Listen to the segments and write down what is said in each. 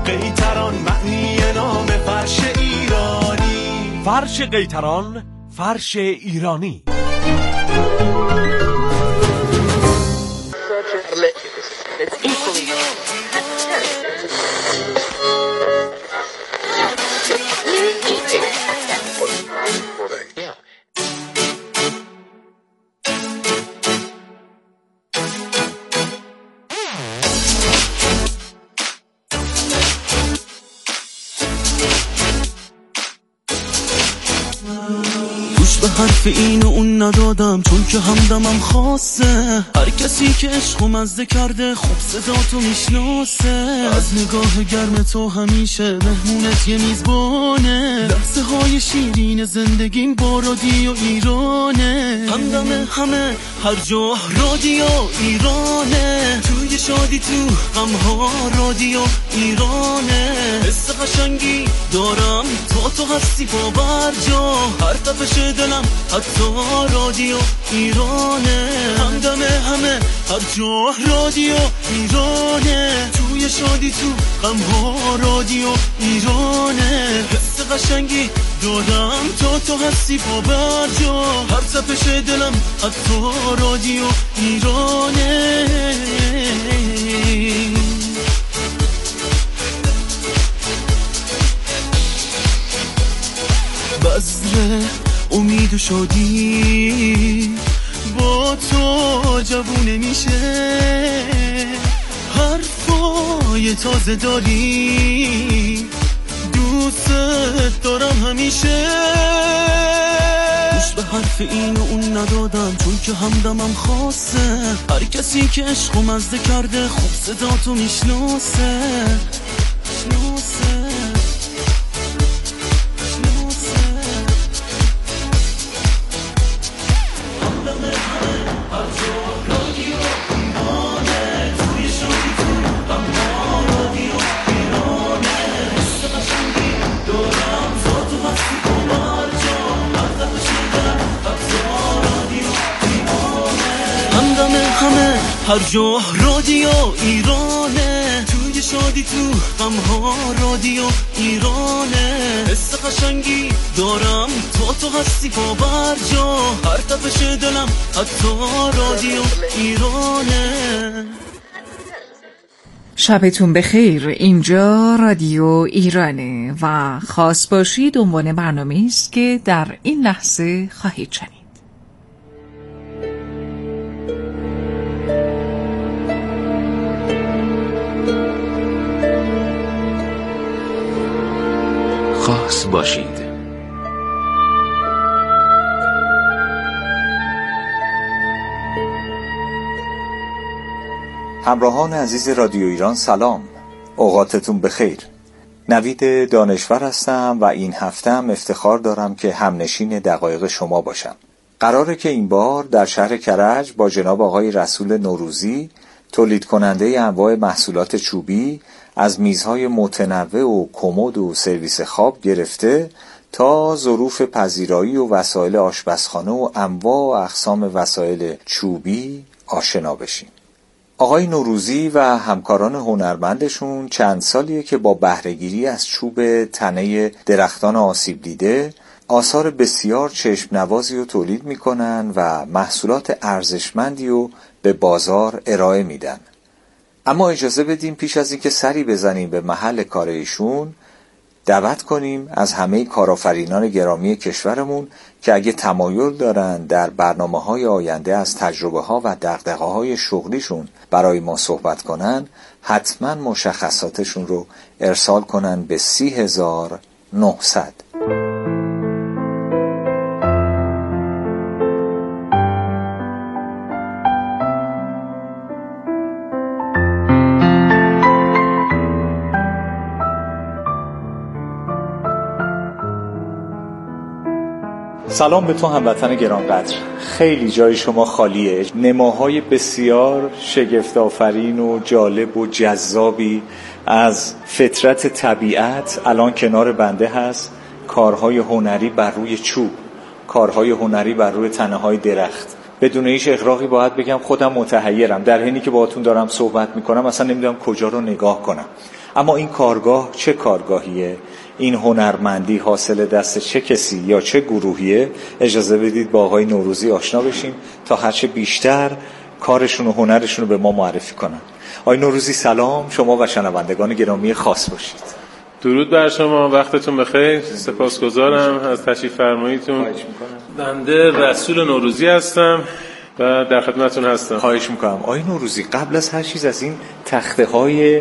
قیتران معنی نام فرش ایرانی. فرش قیتران، فرش ایرانی. به حرف این و اون ندادم چون که همدمم خاصه. هر کسی که عشقو مزده کرده خوب صداتو میشناسه. از نگاه گرم تو همیشه مهمونت یه میزبانه. لحظه های شیرین زندگیم با رادیو ایرانه. همدم همه هر جا رادیو ایرانه. توی شادی تو غمها رادیو ایرانه. حس قشنگی دارم تو هستی باور جا. هر تپش دلم حتی رادیو ایرانه. همدم همه هر جا رادیو ایرانه. توی شادی تو غمها رادیو ایرانه. حس قشنگی دارم تو هستی باور جا. هر تپش دلم حتی رادیو ایرانه. بذر امید و شادی با تو جوونه میشه. حرفای تازه داری دوست دارم همیشه. گوش به حرف این و اون ندادم چون که همدمم خاصه. هر کسی که عشقو مزده کرده خوب صداتو میشناسه. هر جا رادیو ایرانه. توی شادی تو غمها رادیو ایرانه. حس قشنگی دارم تو هستی باور جا. هر تپش دلم حتی رادیو ایرانه. شبتون بخیر. اینجا رادیو ایرانه و خاص باشید عنوان برنامه است که در این لحظه خواهید شنید. خاص باشید. همراهان عزیز رادیو ایران سلام، اوقاتتون بخیر. نوید دانشور هستم و این هفته هم افتخار دارم که همنشین دقایق شما باشم. قراره که این بار در شهر کرج با جناب آقای رسول نوروزی تولید کننده انواع محصولات چوبی از میزهای متنوع و کمد و سرویس خواب گرفته تا ظروف پذیرایی و وسایل آشپزخانه و انواع و اقسام وسایل چوبی آشنا بشیم. آقای نوروزی و همکاران هنرمندشون چند سالیه که با بهره‌گیری از چوب تنه درختان آسیب دیده آثار بسیار چشم نوازی رو تولید میکنن و محصولات ارزشمندی رو به بازار ارائه میدن. اما اجازه بدیم پیش از اینکه سری بزنیم به محل کار ایشون دعوت کنیم از همه کارآفرینان گرامی کشورمون که اگه تمایل دارن در برنامه‌های آینده از تجربه‌ها و دغدغه‌های شغلیشون برای ما صحبت کنن، حتما مشخصاتشون رو ارسال کنن به 30900. سلام به تو هموطن گرانقدر. خیلی جای شما خالیه. نماهای بسیار شگفت‌آفرین و جالب و جذابی از فطرت طبیعت الان کنار بنده هست. کارهای هنری بر روی چوب، کارهای هنری بر روی تنه‌های درخت. بدون هیچ اغراقی باید بگم خودم متحیرم. در حینی که باهاتون دارم صحبت میکنم اصلا نمیدونم کجا رو نگاه کنم. اما این کارگاه چه کارگاهیه؟ این هنرمندی حاصل دست چه کسی یا چه گروهیه؟ اجازه بدید با آقای نوروزی آشنا بشیم تا هرچه بیشتر کارشون و هنرشون رو به ما معرفی کنن. آقای نوروزی سلام، شما و شنوندگان گرامی خاص باشید. درود بر شما، وقتتون بخیر. سپاسگزارم از تشریف فرماییتون. بنده رسول نوروزی هستم و در خدمتتون هستم. خواهش میکنم. آقای نوروزی، قبل از هر چیز از این تخته های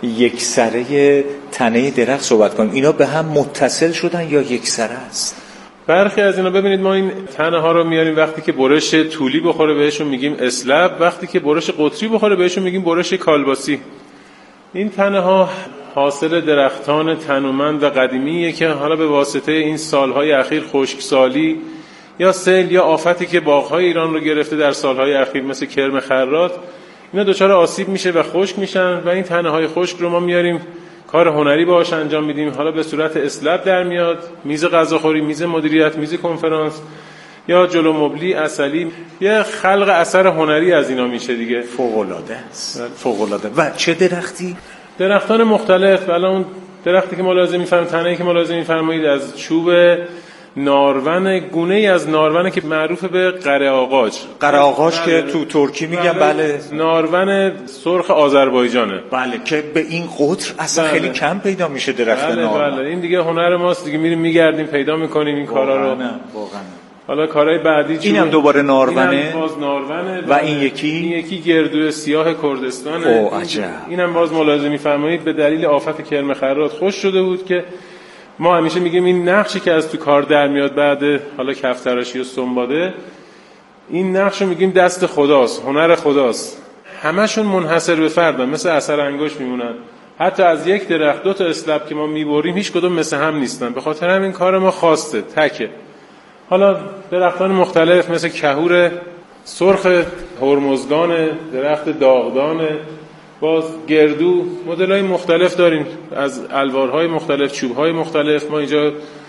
یکسره تنه درخت صحبت کنیم. اینا به هم متصل شدن یا یکسره است؟ برخی از اینا ببینید ما این تنه ها رو میاریم وقتی که برش طولی بخوره بهشون میگیم اسلب، وقتی که برش قطری بخوره بهشون میگیم برش کالباسی. این تنه ها حاصل درختان تنومند و قدیمیه که حالا به واسطه این سالهای اخیر خشکسالی یا سیل یا آفتی که باغ‌های ایران رو گرفته در سالهای اخیر مثل کرم خرات، اینا دچار آسیب میشه و خشک میشن و این تنه‌های خشک رو ما میاریم کار هنری باهاش انجام میدیم. حالا به صورت اسلب در میاد، میز غذاخوری، میز مدیریت، میز کنفرانس یا جلو مبلی، عسلی، یه خلق اثر هنری از اینا میشه دیگه. فوق‌العاده است. فوق‌العاده. و چه درختی؟ درختان مختلف. الان درختی که ملاحظه می‌فرمایید، تنه‌ای که ملاحظه می‌فرمایید از چوب نارون، گونه‌ای از نارونه که معروف به قره آغاج. قره آغاج که تو ترکی میگن. بله. نارون سرخ آذربایجانه. بله، که به این قطر اصلا خیلی کم پیدا میشه درخت نارون. بله، این دیگه هنر ماست دیگه، میریم میگردیم پیدا میکنیم این کارا رو. واقعا. حالا کارهای بعدی چیه؟ اینم دوباره نارونه. اینم باز نارونه. و این یکی گردو سیاه کردستانه. اوه عجب. اینم باز ملاحظه می‌فرمایید به دلیل آفت کرم خرات خوش شده بود که ما همیشه میگیم این نقشی که از تو کار در میاد بعد حالا کفتراشی و سنباده، این نقش رو میگیم دست خداست، هنر خداست. همشون منحصر به فردن، مثل اثر انگشت میمونن. حتی از یک درخت دو تا اسلب که ما میبریم هیچ کدوم مثل هم نیستن. به خاطر همین کار ما خاصه، تکه. حالا درختان مختلف مثل کهور سرخ هرمزگان، درخت داغدان، باز گردو، مدل‌های مختلف داریم از الوارهای مختلف، چوب‌های مختلف. ما اینجا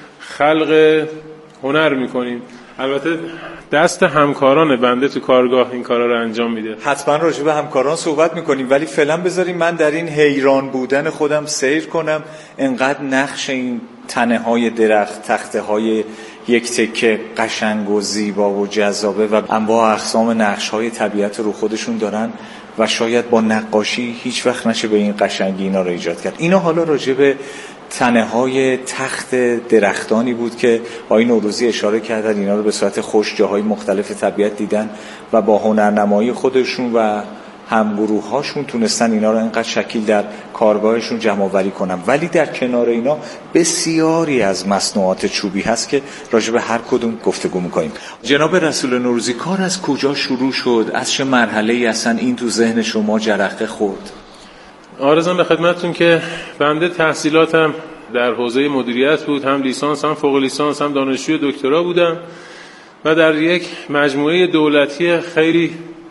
خلق هنر می‌کنیم. البته دست همکاران بنده تو کارگاه این کارا رو انجام میده. حتما راجع به همکاران صحبت می‌کنیم، ولی فعلا بذاریم من در این حیران بودن خودم سیر کنم. انقدر نقش این تنه‌های درخت، تخته‌های یک تکه قشنگ و زیبا و جذابه و انواع اقسام نقش‌های طبیعت رو خودشون دارن و شاید با نقاشی هیچ وقت نشه به این قشنگی اینا رو ایجاد کرد. اینا حالا راجع به تنه‌های تخت درختانی بود که آقای نوروزی اشاره کردن. اینا رو به صورت خوش جاهای مختلف طبیعت دیدن و با هنرنمایی خودشون و همگروه‌هاشون تونستن اینا رو اینقدر شکیل در کارگاهشون جمع‌آوری کنن. ولی در کنار اینا بسیاری از مصنوعات چوبی هست که راجع به هر کدوم گفتگو می‌کنیم. جناب رسول نوروزی، کار از کجا شروع شد؟ از چه مرحله‌ای اصلا این تو ذهن شما جرقه خورد؟ عرضم به خدمتتون که بنده تحصیلاتم در حوزه مدیریت بود، هم لیسانس هم فوق لیسانس هم دانشجوی دکترا بودم و در یک مجموعه دولتی خیلی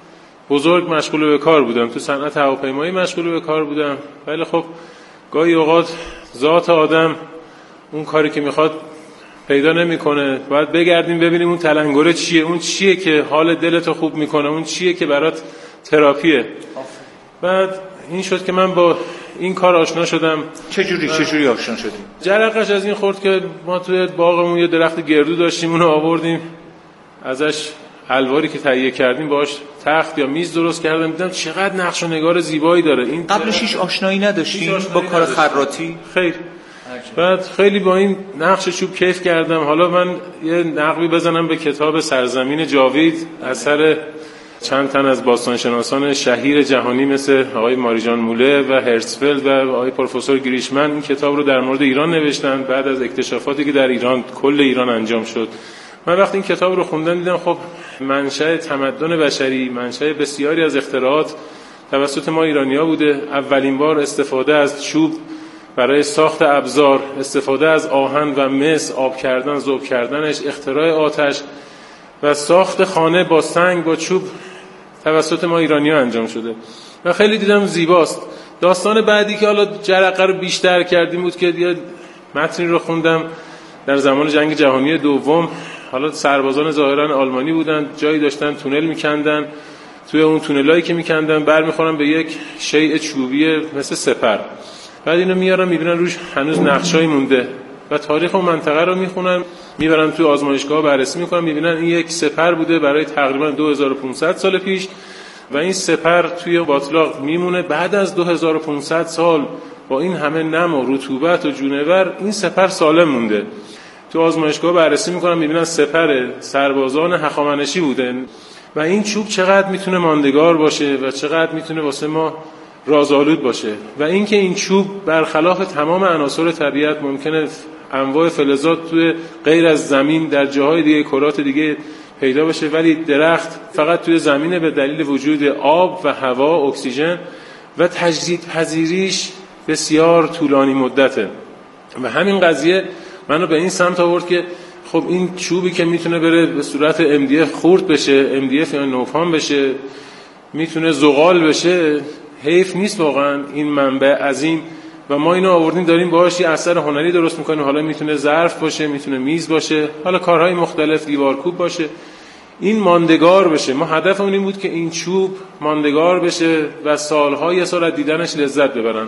بزرگ مشغول به کار بودم. تو صنعت هواپیمایی مشغول به کار بودم. ولی خب گاهی اوقات ذات آدم اون کاری که میخواد پیدا نمیکنه. باید بگردیم ببینیم اون تلنگره چیه، اون چیه که حال دلتو خوب میکنه، اون چیه که برات تراپیه. بعد این شد که من با این کار آشنا شدم. چجوری آشنا شدیم؟ جرقش از این خورد که ما توی باغمون یه درخت گردو داشتیم، اونو آوردیم، ازش الواری که تهیه کردیم باهاش تخت یا میز درست کردم. دیدم چقدر نقش و نگار زیبایی داره. این قبلش هیچ آشنایی نداشتیم با کار خراطی؟ خیر. بعد خیلی با این نقش چوب کیف کردم. حالا من یه نقبی بزنم به کتاب سرزمین جاوید، اثر چند تن از باستانشناسان شهیر جهانی مثل آقای ماریجان موله و هرتزفلد و آقای پروفسور گریشمن. این کتاب رو در مورد ایران نوشتن بعد از اکتشافاتی که در ایران، کل ایران انجام شد. من وقتی این کتاب رو خوندم دیدم خب منشأ تمدن بشری، منشأ بسیاری از اختراعات توسط ما ایرانی‌ها بوده. اولین بار استفاده از چوب برای ساخت ابزار، استفاده از آهن و مس، آب کردن، ذوب کردنش، اختراع آتش و ساخت خانه با سنگ، با چوب توسط ما ایرانی‌ها انجام شده و خیلی دیدم زیباست. داستان بعدی که حالا جرقه رو بیشتر کردیم بود که یه متنی رو خوندم در زمان جنگ جهانی دوم. حالا سربازان ظاهرا آلمانی بودن، جایی داشتن تونل می‌کندن، توی اون تونلایی که می‌کندن برمی‌خورن به یک شیء چوبی مثل سپر بعد اینو میارن میبینن روش هنوز نقشایی مونده و تاریخ اون منطقه رو میخونن، میبرن تو آزمایشگاه بررسی میکنن، میبینن این یک سپر بوده برای تقریبا 2500 سال پیش و این سپر توی باطلاق میمونه. بعد از 2500 سال با این همه نم و رطوبت و جونور این سپر سالم مونده. تو آزمایشگاه بررسی میکنن میبینن سپر سربازان هخامنشی بوده و این چوب چقدر میتونه ماندگار باشه و چقدر میتونه واسه ما رازآلود باشه و اینکه این چوب برخلاف تمام عناصر طبیعت ممکنه انواع فلزات توی غیر از زمین در جاهای دیگه کرات دیگه پیدا بشه، ولی درخت فقط توی زمینه به دلیل وجود آب و هوا، اکسیژن و تجدیدپذیریش بسیار طولانی مدته. و همین قضیه منو به این سمت آورد که خب این چوبی که میتونه بره به صورت MDF خورد بشه، MDF یا نوفان بشه، میتونه زغال بشه، حیف نیست واقعا این منبع عظیم و ما اینو آوردیم داریم باهاش یه اثر هنری درست میکنیم. حالا میتونه ظرف باشه، میتونه میز باشه، حالا کارهای مختلف، دیوارکوب باشه، این ماندگار بشه. ما هدفمون این بود که این چوب ماندگار بشه و سالهای سال از دیدنش لذت ببرن.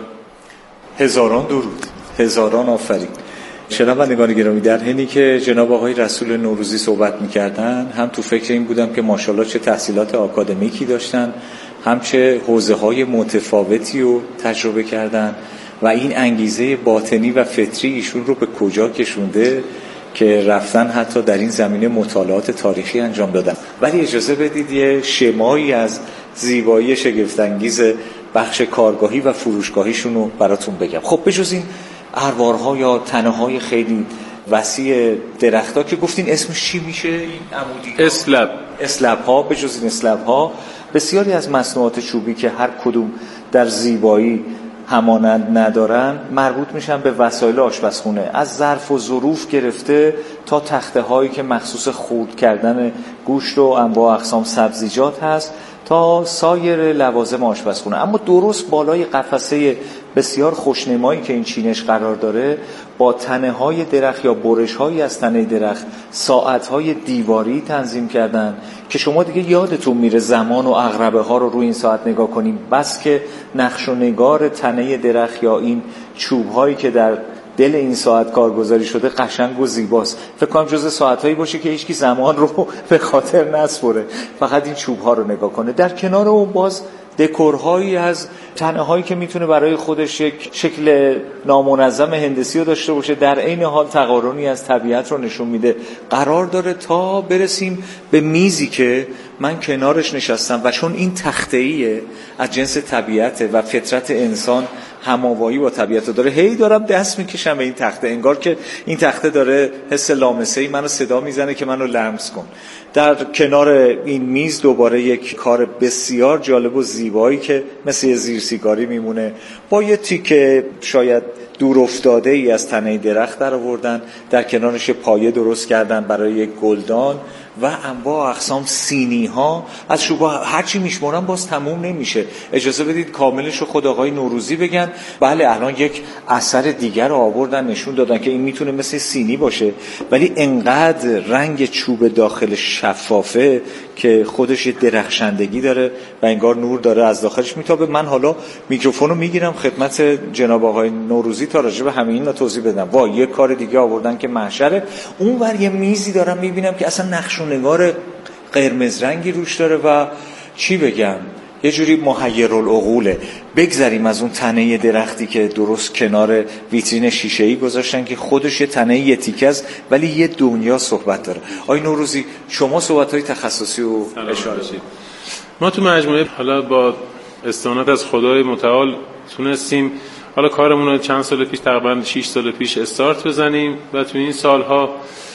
هزاران درود، هزاران آفرین. شنوندگان گرامی، در حینی که جناب آقای رسول نوروزی صحبت می‌کردن، هم تو فکر این بودم که ماشاءالله چه تحصیلات آکادمیکی داشتن، هم چه حوزه‌های متفاوتی رو تجربه کردن و این انگیزه باطنی و فطری ایشون رو به کجا کشونده که رفتن حتی در این زمینه مطالعات تاریخی انجام دادن. ولی اجازه بدید یه شمایی از زیبایی شگفت‌انگیز بخش کارگاهی و فروشگاهیشون رو براتون بگم. خب بجز این اروارها یا تنه‌های خیلی وسیع درخت‌ها که گفتین اسمش چی میشه؟ این عمودی اسلب‌ها. بجز این اسلب‌ها بسیاری از مصنوعات چوبی که هر کدوم در زیبایی همانند ندارن مربوط میشن به وسایل آشپزخونه، از ظرف و ظروف گرفته تا تخته هایی که مخصوص خرد کردن گوشت و انواع اقسام سبزیجات هست تا سایر لوازم آشپزخونه. اما درست بالای قفسه بسیار خوشنمایی که این چینش قرار داره، با تنه های درخت یا برش هایی از تنه درخت ساعت های دیواری تنظیم کردن که شما دیگه یادتون میره زمان و عقربه ها رو روی این ساعت نگاه کنیم، بس که نقش و نگار تنه درخت یا این چوب هایی که در دل این ساعت کارگزاری شده قشنگ و زیباست. فکر کنم جز ساعتایی باشه که هیچکی زمان رو به خاطر نسپره، فقط این چوب ها رو نگاه کنه. در کنار اون باز دکورهایی از تنه هایی که میتونه برای خودش یک شکل نامنظم هندسی رو داشته باشه، در عین حال تقارنی از طبیعت رو نشون میده، قرار داره تا برسیم به میزی که من کنارش نشستم و چون این تخته‌ایه از جنس طبیعته و فطرت انسان هماوایی با طبیعت داره، هی دارم دست میکشم به این تخته، انگار که این تخته داره حس لامسه‌ای منو صدا میزنه که منو لمس کن. در کنار این میز دوباره یک کار بسیار جالب و زیبایی که مثل زیرسیگاری میمونه، با یه تیکه شاید دور افتاده ای از تنه درخت در آوردن، در کنارش پایه درست کردن برای یک گلدان و انواع اقسام سینی ها از شوبا. هرچی میشمارم باز تموم نمیشه. اجازه بدید کاملش رو خود آقای نوروزی بگن. بله الان یک اثر دیگر رو آوردن نشون دادن که این میتونه مثل سینی باشه، ولی انقدر رنگ چوب داخل شفافه که خودش یه درخشندگی داره و انگار نور داره از داخلش میتابه. من حالا میکروفون رو میگیرم خدمت جناب آقای نوروزی تا راجع به همین اینا توضیح بدم. وا یه کار دیگه آوردن که محشره. اونور یه میزی دارم میبینم که اصلا نقش و نگار قرمز رنگی روش داره و چی بگم، یه جوری محیرالعقوله. بگذریم از اون تنه درختی که درست کنار ویترین شیشه‌ای گذاشتن که خودش یه تنه یه تیکه است ولی یه دنیا صحبت داره. آقای نوروزی شما صحبت‌های تخصصی رو اشاره کنید. ما تو مجموعه حالا با استعانت از خدای متعال تونستیم حالا کارمون رو چند سال پیش، تقریبا 6 سال پیش استارت بزنیم و تو این سالها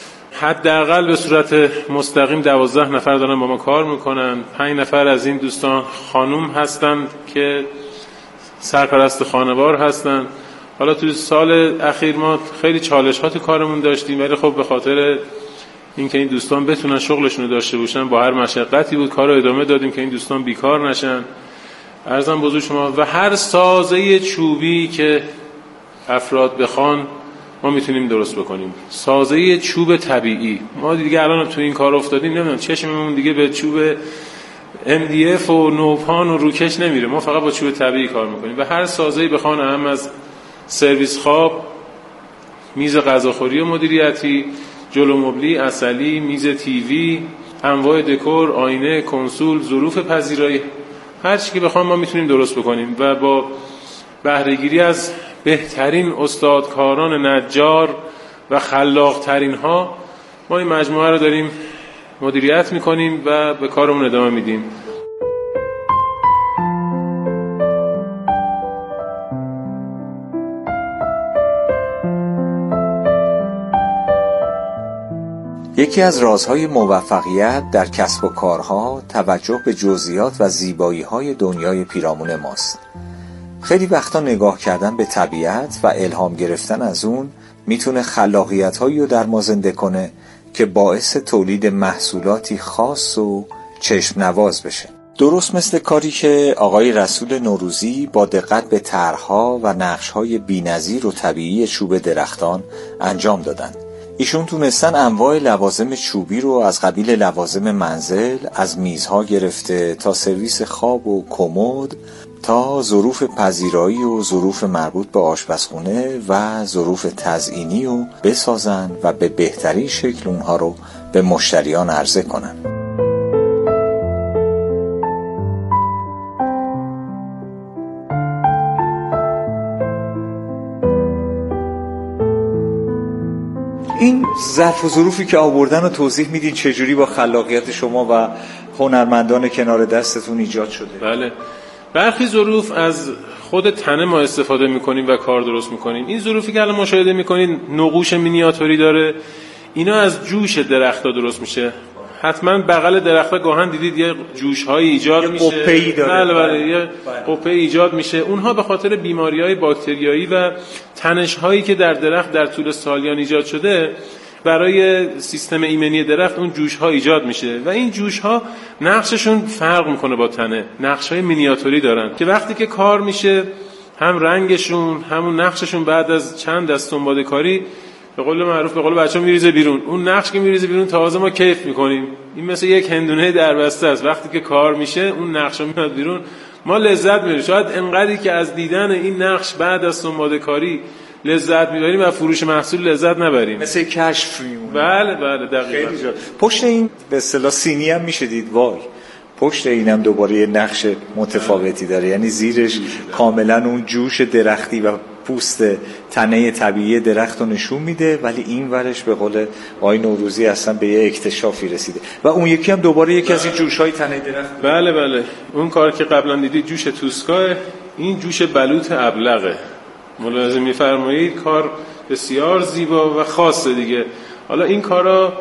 حداقل به صورت مستقیم 12 نفر دارن با ما کار میکنن. 5 نفر از این دوستان خانوم هستن که سرپرست خانوار هستن. حالا تو سال اخیر ما خیلی چالش ها تو کارمون داشتیم، ولی خب به خاطر اینکه این دوستان بتونن شغلشون رو داشته باشن با هر مشقتی بود کار رو ادامه دادیم که این دوستان بیکار نشن. عرضم بزرگ شما و هر سازه چوبی که افراد بخوان ما میتونیم درست بکنیم. سازه چوب طبیعی. ما دیگه الان تو این کار افتادیم، نمیدونم چشممون دیگه به چوب MDF و نوپان و روکش نمیره، ما فقط با چوب طبیعی کار میکنیم و هر سازه‌ای بخوان، هم از سرویس خواب، میز غذاخوری و مدیریتی، جلو مبلی، عسلی، میز تیوی، انواع دکور، آینه، کنسول، ظروف پذیرایی، هر چی که بخوام ما میتونیم درست بکنیم و با بهره‌گیری از بهترین استادکاران نجار و خلاق‌ترین ها ما این مجموعه رو داریم مدیریت میکنیم و به کارمون ادامه میدیم. یکی از رازهای موفقیت در کسب و کارها توجه به جزئیات و زیبایی‌های دنیای پیرامون ماست. خیلی وقتا نگاه کردن به طبیعت و الهام گرفتن از اون میتونه خلاقیت‌هایی رو در ما زنده کنه که باعث تولید محصولاتی خاص و چشم نواز بشه. درست مثل کاری که آقای رسول نوروزی با دقت به طرح‌ها و نقش‌های بی‌نظیر و طبیعی چوب درختان انجام دادن. ایشون تونستن انواع لوازم چوبی رو از قبیل لوازم منزل، از میزها گرفته تا سرویس خواب و کمد تا ظروف پذیرایی و ظروف مربوط به آشپزخونه و ظروف تزئینی رو بسازن و به بهترین شکل اونها رو به مشتریان عرضه کنن. این ظرف و ظروفی که آوردن رو توضیح میدین چجوری با خلاقیت شما و هنرمندان کنار دستتون ایجاد شده؟ بله، برخی ظروف از خود تنه ما استفاده میکنیم و کار درست میکنیم. این ظروفی که الان مشاهده میکنین نقوش مینیاتوری داره، اینا از جوش درخت‌ها درست میشه. حتما بغل درخت‌ها گاهن دیدید یه جوش‌های ایجاد میشه، قپه‌ای داره. بله یه قپه ایجاد میشه. اونها به خاطر بیماری‌های باکتریایی و تنش‌هایی که در درخت در طول سالیان ایجاد شده برای سیستم ایمنی درخت اون جوش‌ها ایجاد میشه و این جوش‌ها نقششون فرق میکنه با تنه. نقش‌های مینیاتوری دارن که وقتی که کار میشه هم رنگشون همون نقششون بعد از چند دست دنباله کاری به قول معروف به قول بچه‌ها میریزه بیرون. اون نقش که میریزه بیرون تازه ما کیف میکنیم. این مثل یک هندونه دربسته است، وقتی که کار میشه اون نقشا میاد بیرون ما لذت میبریم. شاید انقدری که از دیدن این نقش بعد از دنباله کاری لذت میبریم و فروش محصول لذت نبریم. مثل کشف میمونه. بله دقیقاً. پشت این به اصطلاح سینی هم میشه دید. وای، پشت اینم دوباره یه نقش متفاوتی داره، یعنی زیرش کاملا اون جوش درختی و پوست تنه طبیعی درخت رو نشون میده، ولی این ورش به قول آقای نوروزی اصلا به یه اکتشافی رسیده. و اون یکی هم دوباره یکی از این جوش‌های تنه درخت. بله اون کار که قبلا دیدید جوش توسکاه، این جوش بلوط ابلغه. ملاحظه می‌فرمایید کار بسیار زیبا و خاصه دیگه. حالا این کارا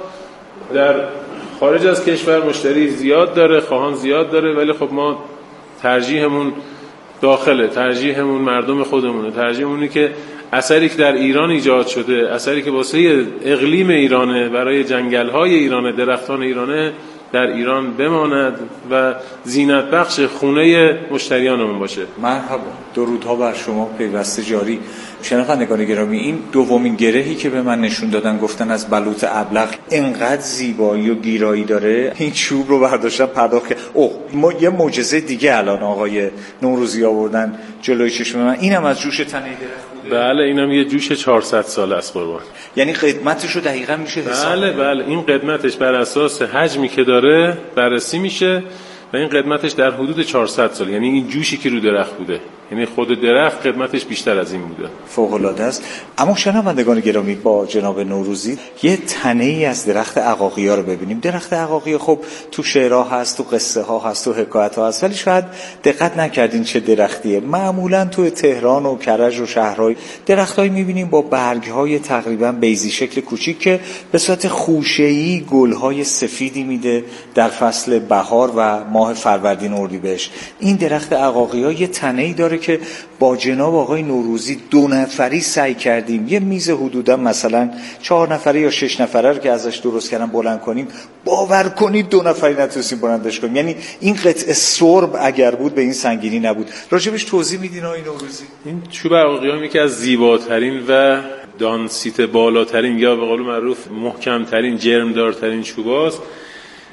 در خارج از کشور مشتری زیاد داره، خواهان زیاد داره، ولی خب ما ترجیحمون داخله، ترجیحمون مردم خودمونه، ترجیحمونه که اثری که در ایران ایجاد شده، اثری که واسه اقلیم ایرانه، برای جنگل‌های ایرانه، درختان ایرانه در ایران بماند و زینت بخش خونه مشتریانمون باشه. مرحبا، درودها بر شما پیوسته جاری. شنوندگان گرامی، این دومین گرهی که به من نشون دادن گفتن از بلوط ابلغ اینقدر زیبایی و گیرایی داره، این چوب رو برداشتم پرداخت کرد. یه معجزه دیگه الان آقای نوروزی آوردن جلوی چشم من، اینم از جوش تنه درخت بوده. بله، اینم یه جوش 400 ساله است قربان. یعنی قدمتش رو دقیقاً میشه حساب. بله این قدمتش بر اساس حجمی که داره بررسی میشه و این قدمتش در حدود 400 سال، یعنی این جوشی که رو درخت بوده، یعنی خود درخت قدمتش بیشتر از این بوده. فوق العاده است. اما شنوندگان گرامی، با جناب نوروزی یه تنه‌ای از درخت عقاقیا رو ببینیم. درخت عقاقیا خب تو شعرها هست، تو قصه ها هست، تو حکایت ها هست، ولی شاید دقت نکردین چه درختیه. معمولا تو تهران و کرج و شهرهای درختایی میبینیم با برگ‌های تقریبا بیضی شکل کوچیک که به صورت خوشه‌ای گل‌های سفیدی میده در فصل بهار و ماه فروردین اردیبهشت. این درخت عقاقیا یه تنه‌ای داره که با جناب آقای نوروزی 2 نفری سعی کردیم یه میز حدودا مثلا 4 نفره یا 6 نفره رو که ازش درست کردن بلند کنیم. باور کنید 2 نفری نتونستیم بلندش کنیم. یعنی این قطعه سرب اگر بود به این سنگینی نبود. راجبش توضیح میدین آقای نوروزی؟ این چوب عقاقیا یکی از زیباترین و دانسیت بالاترین یا به قول معروف محکمترین جرمدارترین چوباست.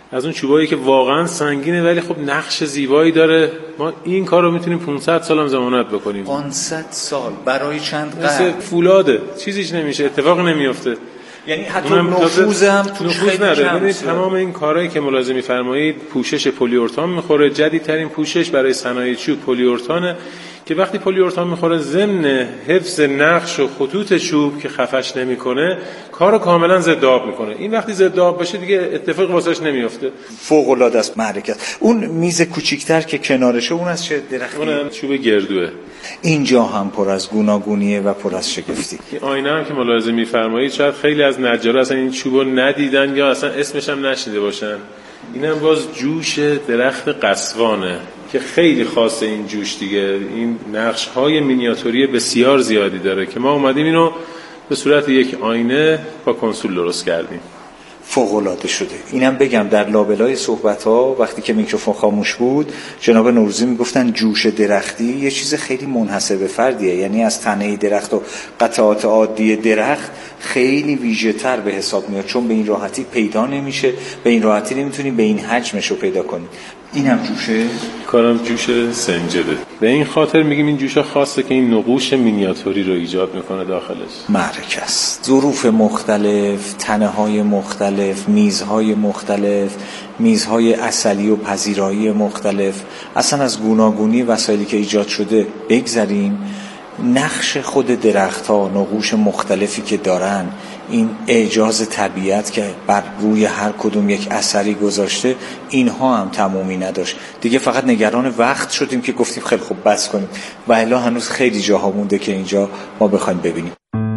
از اون چوبایی که واقعا سنگینه ولی خب نقش زیبایی داره. ما این کار رو میتونیم 500 سال هم ضمانت بکنیم. 500 سال برای چند قرن؟ مثل فولاده، چیزیش نمیشه، اتفاق نمیفته. یعنی حتی نفوذ هم توش خیلی نداره. تمام این کارهایی که ملاحظه می‌فرمایید پوشش پلی‌اورتان می‌خوره. جدیدترین پوشش برای صنایع چوب پلی‌اورتانه که وقتی پلی‌اورتان می‌خوره ضمن حفظ نقش و خطوط چوب که خفش نمی‌کنه کارو کاملا ضد آب می‌کنه. این وقتی ضد آب باشه دیگه اتفاقی واسش نمی‌افته. فوق‌العاده است معرکه. اون میز کوچیک‌تر که کنارشه اون از چه درختی؟ اون چوب گردوه. اینجا هم پر از گوناگونیه و پر از شگفتی. این آینه هم که ملاحظه می‌فرمایید شاید خیلی از نجارا اصلا این چوبو ندیدن یا اصلا اسمش هم نشنیده باشن. اینم باز جوش درخت قصوانه که خیلی خاصه این جوش دیگه. این نقش‌های مینیاتوری بسیار زیادی داره که ما اومدیم اینو به صورت یک آینه با کنسول درست کردیم. فوق‌العاده شده. اینم بگم در لابلای صحبت‌ها وقتی که میکروفون خاموش بود جناب نوروزی میگفتن جوش درختی یه چیز خیلی منحصر به فردیه، یعنی از تنه درخت و قطعات عادی درخت خیلی ویژه‌تر به حساب میاد چون به این راحتی پیدا نمیشه، به این راحتی نمیتونی به این حجمش رو پیدا کنی. اینم جوشه؟ کارم جوش سنجده. به این خاطر میگیم این جوش خاصه که این نقوش مینیاتوری رو ایجاد میکنه داخلش. معرکه است. ظروف مختلف، تنه‌های مختلف، میزهای مختلف، میزهای عسلی و پذیرایی مختلف. اصلا از گوناگونی وسایلی که ایجاد شده بگذریم. نقش خود درخت‌ها، نقوش مختلفی که دارن، این اعجاز طبیعت که بر روی هر کدوم یک اثری گذاشته، اینها هم تمومی نداشت. دیگه فقط نگران وقت شدیم که گفتیم خیلی خوب بس کنیم و الا هنوز خیلی جاها مونده که اینجا ما بخوایم ببینیم.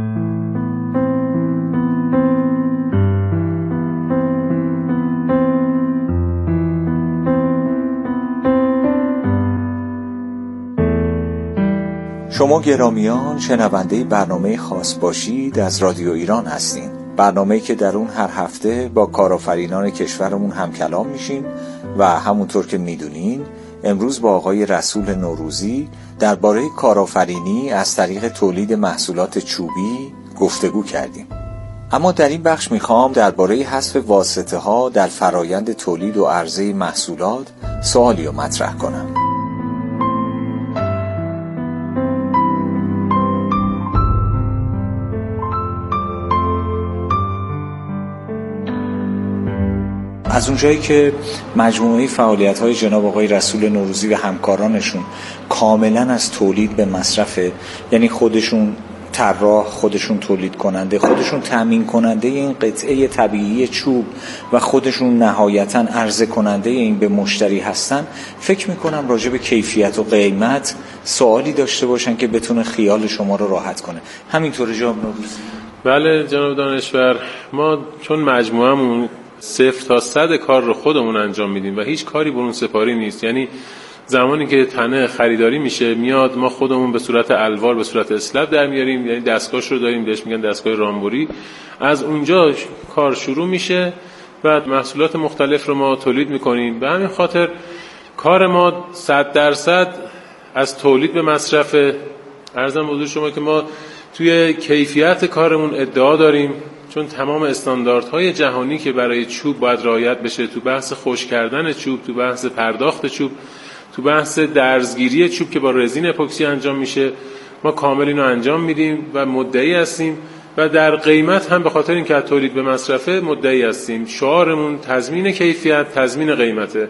شما گرامیان شنونده برنامه خاص باشید از رادیو ایران هستین. برنامه‌ای که در اون هر هفته با کارآفرینان کشورمون هم کلام میشیم و همونطور که میدونین امروز با آقای رسول نوروزی درباره کارآفرینی از طریق تولید محصولات چوبی گفتگو کردیم. اما در این بخش میخوام درباره حذف واسطه‌ها در فرایند تولید و عرضه محصولات سوالی رو مطرح کنم. از اونجایی که مجموعه فعالیت‌های جناب آقای رسول نوروزی و همکارانشون کاملا از تولید به مصرفه، یعنی خودشون طراح، خودشون تولید کننده، خودشون تامین کننده این قطعه طبیعی چوب و خودشون نهایتاً عرضه کننده این به مشتری هستن، فکر میکنم راجع به کیفیت و قیمت سوالی داشته باشن که بتونه خیال شما رو راحت کنه. همینطوره جناب نوروزی؟ بله جناب دانشور، ما چون مجموعه‌مون 0 تا 100 کار رو خودمون انجام میدیم و هیچ کاری برون سپاری نیست، یعنی زمانی که تنه خریداری میشه میاد ما خودمون به صورت الوار به صورت اسلب در میاریم، یعنی دستگاهش رو داریم بهش میگن دستگاه رامبوری. از اونجا کار شروع میشه و محصولات مختلف رو ما تولید میکنیم. به همین خاطر کار ما 100% از تولید به مصرف. عرضم حضور شما که ما توی کیفیت کارمون ادعا داریم، چون تمام استانداردهای جهانی که برای چوب باید رعایت بشه، تو بحث خشک کردن چوب، تو بحث پرداخت چوب، تو بحث درزگیری چوب که با رزین اپوکسی انجام میشه، ما کامل اینو انجام میدیم و مدعی هستیم و در قیمت هم به خاطر اینکه از تولید به مصرفه مدعی هستیم. شعارمون تضمین کیفیت، تضمین قیمته.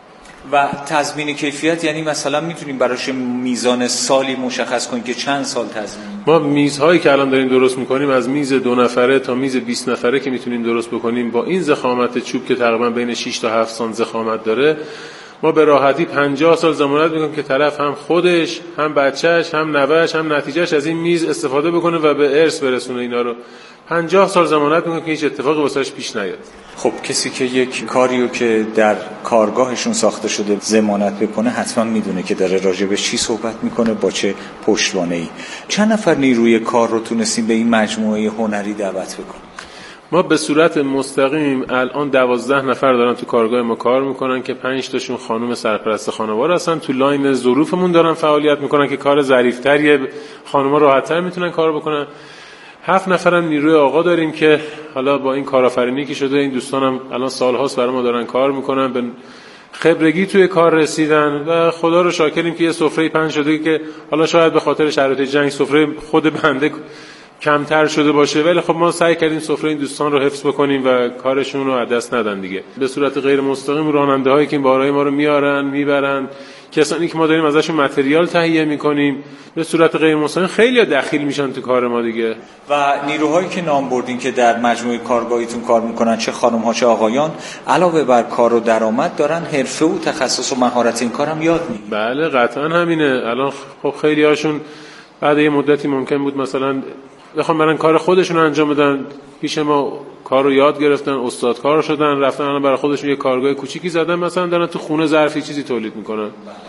و تضمین کیفیت یعنی مثلا میتونیم براش میزان سالی مشخص کنیم که چند سال تضمین؟ ما میزهایی که الان داریم درست میکنیم از میز 2 نفره تا میز 20 نفره که میتونیم درست بکنیم با این ضخامت چوب که تقریبا بین 6 تا 7 سانت ضخامت داره، ما به راحتی 50 سال ضمانت میکنیم که طرف هم خودش، هم بچهش، هم نوهش، هم نتیجهش از این میز استفاده بکنه و به ارث برسونه اینا رو. 50 سال ضمانت میکنه که هیچ اتفاقی واسش پیش نیاد. خب کسی که یک کاریو که در کارگاهشون ساخته شده ضمانت بکنه حتما میدونه که داره راجع به چی صحبت میکنه، با چه پشتوانه‌ای. چند نفر نیروی کار رو تونستیم به این مجموعه هنری دعوت بکنیم؟ ما به صورت مستقیم الان 12 نفر دارن تو کارگاه ما کار میکنن که 5 تاشون خانم سرپرست خانوار هستن. تو لاین ظروفمون دارن فعالیت میکنن که کار ظریف‌تریه، خانم‌ها راحت‌تر میتونن کار بکنن. 7 نفرم نیروی آقا داریم که حالا با این کارآفرینی که شده، این دوستانم الان سال‌هاست برای ما دارن کار میکنن، به خبرگی توی کار رسیدن و خدا رو شاکریم که یه سفره پهن شده که حالا شاید به خاطر شرایط جنگ سفره خود بنده کمتر شده باشه، ولی خب ما سعی کردیم سفره این دوستان رو حفظ بکنیم و کارشون رو از دست ندن دیگه. به صورت غیر مستقیم راننده‌هایی که این بارهای ما رو میارن میبرن، کسانی که ما داریم ازشون متریال تهیه میکنیم، به صورت غیر مستقیم خیلی دخیل میشن تو کار ما دیگه. و نیروهایی که نام بردین که در مجموعه کارگاهیتون کار میکنن، چه خانم‌ها چه آقایان، علاوه بر کار و درآمد دارن حرفه و تخصص و مهارت این کارم یاد میگیرن. بله قطعا همینه. الان خب خیلی هاشون بعد یه مدتی ممکن بود مثلا بخوام برن کار خودشون انجام بدن، پیش ما کار رو یاد گرفتن، استادکار شدن، رفتن الان برای خودشون یه کارگاه کوچیکی زدن، مثلا دارن تو خونه ظرفی چیزی تولید میکنن.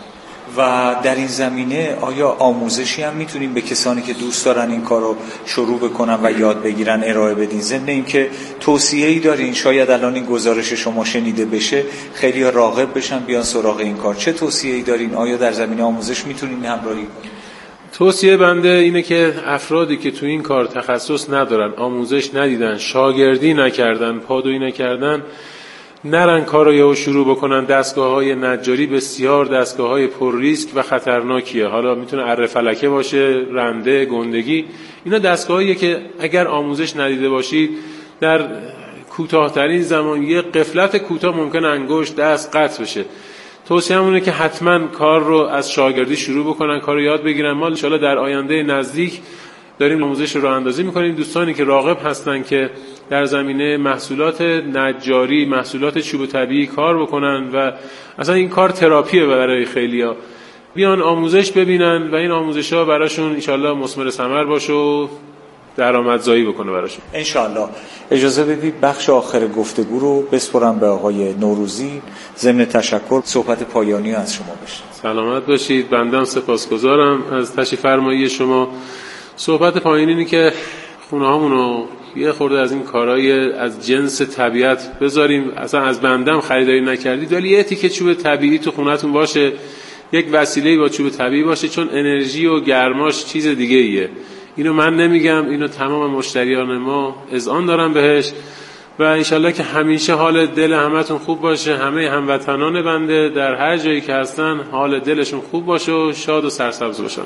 و در این زمینه آیا آموزشی هم میتونیم به کسانی که دوست دارن این کار رو شروع بکنن و یاد بگیرن ارائه بدین؟ ضمن اینکه توصیه‌ای دارین شاید الان این گزارش شما شنیده بشه، خیلی راغب بشن بیان سراغ این کار، چه توصیه‌ای دارین؟ آیا در زمینه آموزش میتونین همراهی کنین؟ توصیه بنده اینه که افرادی که تو این کار تخصص ندارن، آموزش ندیدن، شاگردی نکردن، پادویی نکردن، نرن کار رو یهو شروع بکنن. دستگاه‌های نجاری بسیار دستگاه‌های پر ریسک و خطرناکیه. حالا میتونه اره فلکه باشه، رنده، گندگی، اینا دستگاهاییه که اگر آموزش ندیده باشید در کوتاه‌ترین زمان، یه غفلت کوتاه ممکن انگشت دست قطع بشه. توصیه‌م اینه که حتما کار رو از شاگردی شروع بکنن، کار رو یاد بگیرن. ما ان شاءالله در آینده نزدیک داریم آموزش رو اندازی می‌کنیم. دوستانی که راغب هستن که در زمینه محصولات نجاری، محصولات چوب طبیعی کار بکنن و اصلا این کار تراپیه برای خیلیا، بیان آموزش ببینن و این آموزش‌ها براشون ان شاءالله مثمر ثمر باشه و درآمدزایی بکنه براشون ان شاءالله. اجازه بدید بخش آخر گفتگو رو بسپرم به آقای نوروزی. ضمن تشکر صحبت پایانی از شما بشه. سلامت باشید. بنده سپاسگزارم از تشریف فرمایی شما. صحبت پایانی اینه که خونه هامونو یه خورده از این کارهای از جنس طبیعت بذاریم. اصلا از بندم خریداری نکردید ولی یه تیکه چوب طبیعی تو خونه‌تون باشه، یک وسیله با چوب طبیعی باشه، چون انرژی و گرماش چیز دیگه ایه. اینو من نمیگم، اینو تمام مشتریان ما اذعان دارن بهش و انشالله که همیشه حال دل همتون خوب باشه. همه هموطنان بنده در هر جایی که هستن حال دلشون خوب باشه و شاد و سرسبز باشن.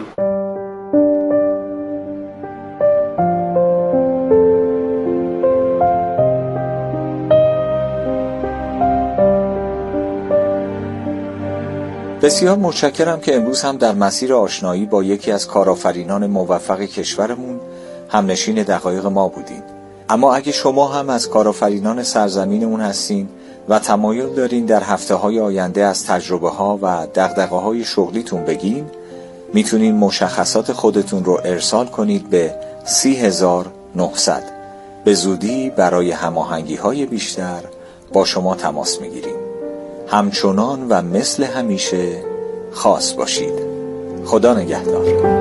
بسیار متشکرم که امروز هم در مسیر آشنایی با یکی از کارآفرینان موفق کشورمون همنشین دقایق ما بودین. اما اگه شما هم از کارآفرینان سرزمینمون هستین و تمایل دارین در هفته‌های آینده از تجربه‌ها و دغدغه‌های شغلیتون بگین، میتونین مشخصات خودتون رو ارسال کنید به 30900. به زودی برای هماهنگی‌های بیشتر با شما تماس میگیریم. همچنان و مثل همیشه خاص باشید. خدا نگهدار.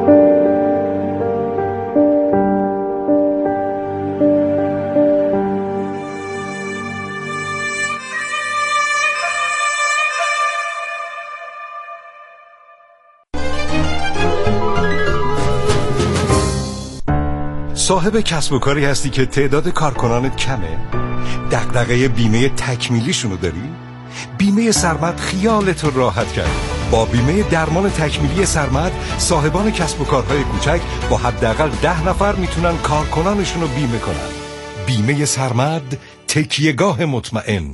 صاحب کسب و کاری هستی که تعداد کارکنانت کمه؟ دغدغه بیمه تکمیلیشونو داری؟ بیمه سرمد خیالت رو راحت کرد. با بیمه درمان تکمیلی سرمد صاحبان کسب و کارهای کوچک با حداقل 10 نفر میتونن کارکنانشون رو بیمه کنن. بیمه سرمد، تکیهگاه مطمئن.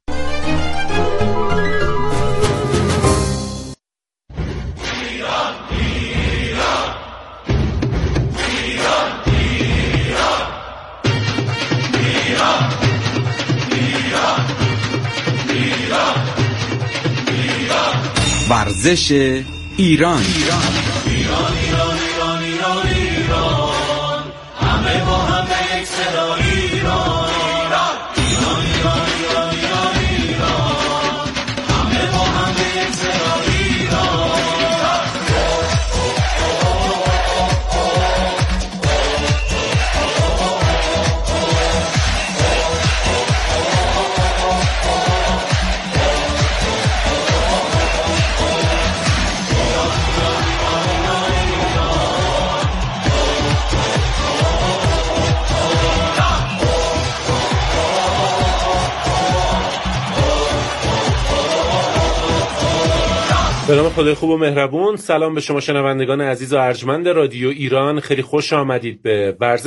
ورزش ایران. همه با هم یک صدا ایران. همه با هم یک صدا ایران. به نام خدای خوب و مهربون. سلام به شما شنوندگان عزیز و ارجمند رادیو ایران، خیلی خوش آمدید به ورزش